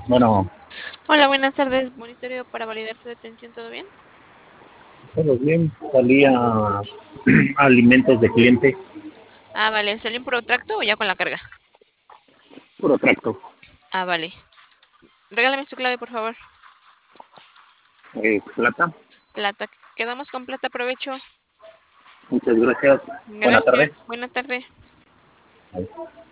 Bueno, Hola, buenas tardes. Monitoreo para validar su detención, ¿todo bien? todo bien. Salía alimentos de cliente, Ah, vale. ¿Salió en puro tracto o ya con la carga? puro tracto. Ah, vale. Regálame su clave, por favor. Plata. Plata. Quedamos con plata, provecho. Muchas gracias. Buena tarde. Gracias. Buena tarde.